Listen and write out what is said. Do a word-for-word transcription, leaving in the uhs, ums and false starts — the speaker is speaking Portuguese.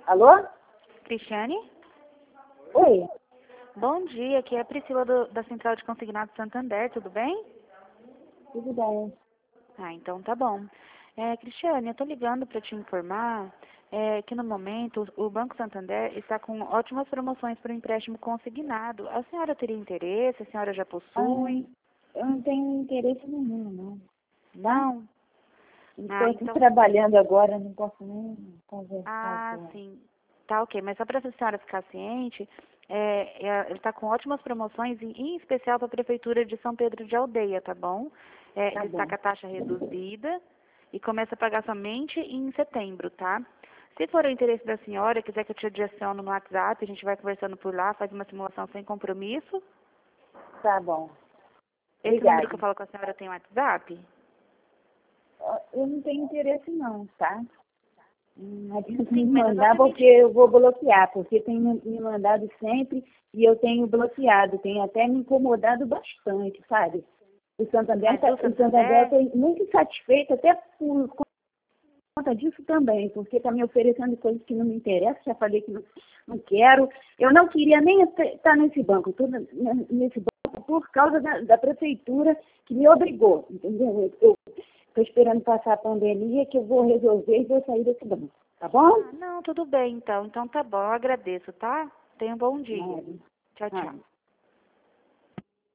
Alô? Cristiane? Oi. Bom dia, aqui é a Priscila do- da Central de Consignados Santander, tudo bem? Tudo bem. Ah, então tá bom. É, Cristiane, eu tô ligando para te informar é, que no momento o Banco Santander está com ótimas promoções para o empréstimo consignado. A senhora teria interesse? A senhora já Ah, possui? eu não tenho interesse nenhum, não. Não? Ah, Estou aqui então... trabalhando agora, não posso nem conversar Ah, agora. sim. Tá ok, mas só para a senhora ficar ciente, é, é, ele está com ótimas promoções, em, em especial para a Prefeitura de São Pedro de Aldeia, tá bom? É, Tá ele está bom. com a taxa reduzida e começa a pagar somente em setembro, tá? Se for o interesse da senhora, quiser que eu te adicione no WhatsApp, a gente vai conversando por lá, faz uma simulação sem compromisso. Tá bom. Esse número que Obrigada. eu falo com a senhora tem WhatsApp? Eu não tenho interesse não, tá? Não adianta me Sim, mas mandar porque exatamente. eu vou bloquear, porque tem me me mandado sempre e eu tenho bloqueado, tem até me incomodado bastante, sabe? O Santander, Mas tá- do o Santander Santander? está muito insatisfeito até por conta disso também, porque está me oferecendo coisas que não me interessam, já falei que não, não quero. Eu não queria nem estar nesse banco, estou nesse banco por causa da, da prefeitura que me obrigou, entendeu? Eu estou esperando passar a pandemia que eu vou resolver e vou sair desse banco, tá bom? Ah, não, tudo bem então. Então tá bom, eu agradeço, tá? Tenha um bom dia. Nada. Tchau, tchau. Nada.